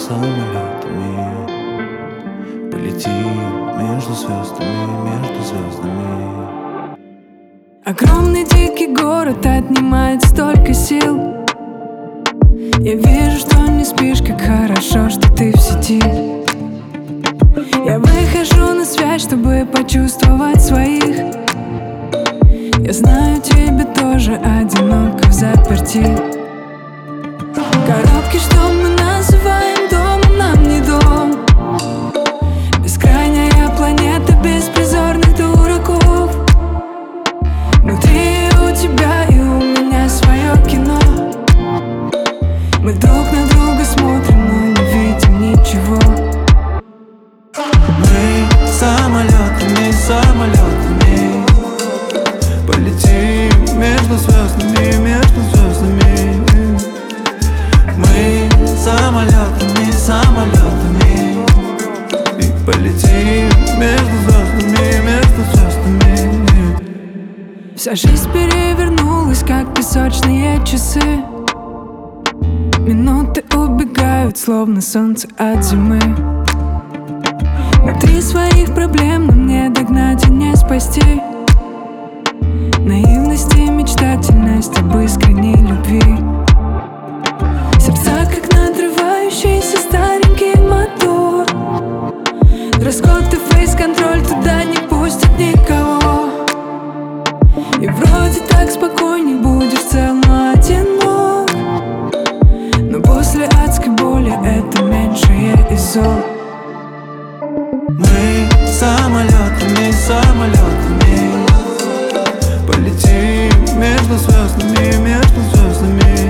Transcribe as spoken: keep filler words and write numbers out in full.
самолетами полетим между звездами, между звездами. Огромный дикий город отнимает столько сил. Я вижу, что не спишь, как хорошо, что ты в сети. Я выхожу на связь, чтобы почувствовать своих. Я знаю, тебе тоже одиноко взаперти. Коробки, что мы называем домом, нам не дом. Бескрайняя планета беспризорных дураков. Внутри у тебя и у меня свое кино. Мы друг на друга смотрим, но не видим ничего. Мы самолетами, самолетами полетим между звездами, между звездами. Мы самолетами, самолетами и полетим между звездами, между звездами. Вся жизнь перевернулась, как песочные часы. Минуты убегают, словно солнце от зимы. Внутри своих проблем нам не догнать и не спасти. Наивность и мечтательность об искренней любви. Сердца, как надрывающийся старенький мотор. Дресс-код и фейс-контроль, туда не пустят никого. И вроде так спокойней будет в целом одинок. Но после адской боли это меньшее из зол. Мы самолетами, самолетами полетим между звездами, между звездами.